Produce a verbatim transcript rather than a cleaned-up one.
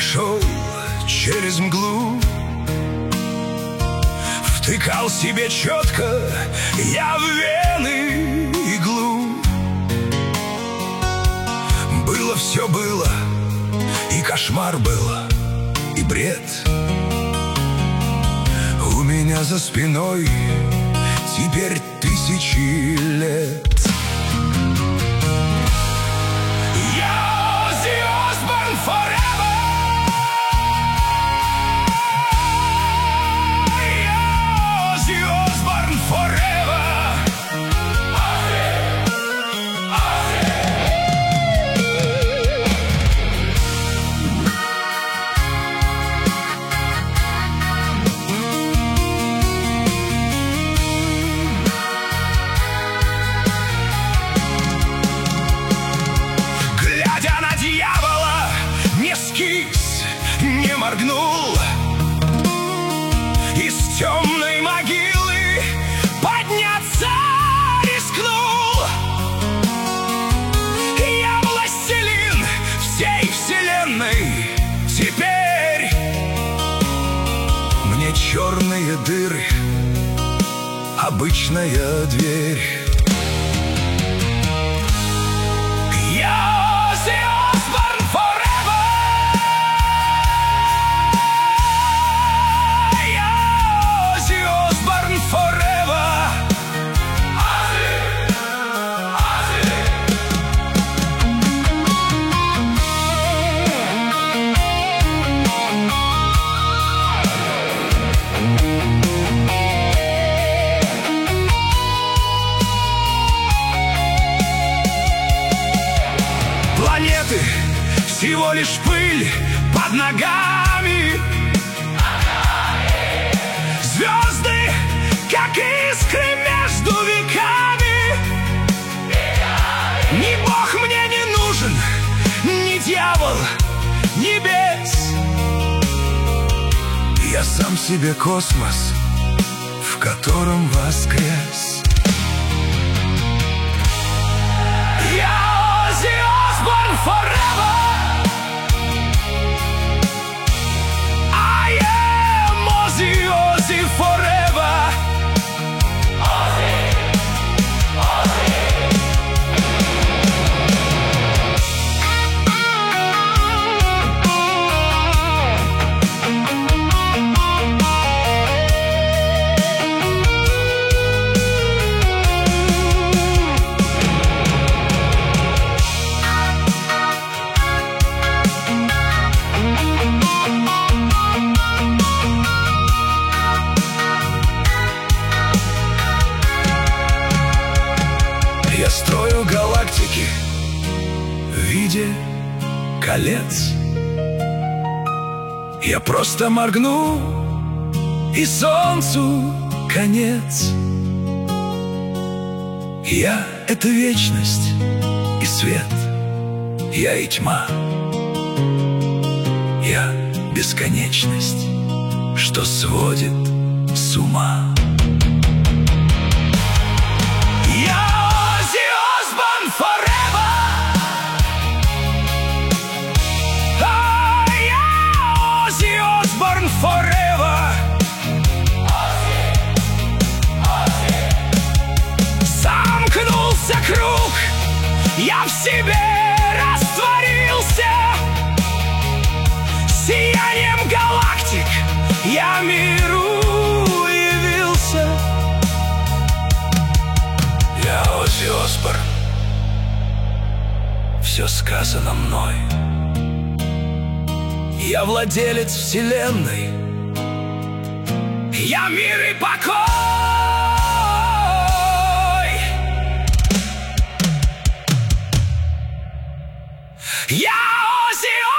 шел через мглу, втыкал себе четко я в вены иглу. Было все было, и кошмар было, и бред. У меня за спиной теперь тысячи лет. Я Оззи Осборн forever. Я Оззи Осборн forever. Не моргнул, из темной могилы подняться рискнул. Я властелин всей вселенной. Теперь мне черные дыры обычная дверь. Я Оззи Осборн forever. Планеты всего лишь пыль под ногами, звезды, как искры между веками. Ни Бог мне не нужен, ни дьявол, ни бес. Я сам себе космос, в котором воскрес. Я Оззи Осборн forever. I am Ozzy, Ozzy forever. Ozzy, Ozzy. Я строю галактики в виде колец. Я просто моргну, и солнцу конец. Я — это вечность и свет. Я и тьма. Я — бесконечность, что сводит с ума. Forever. Ah, yeah, Ozzy Osbourne forever. Ozzy, Ozzy. Замкнулся круг, я в себе растворился. Сиянием галактик я миру явился. Я Оззи Осборн. Все сказано мной. Я владелец вселенной. Я мир и покой. Я Оззи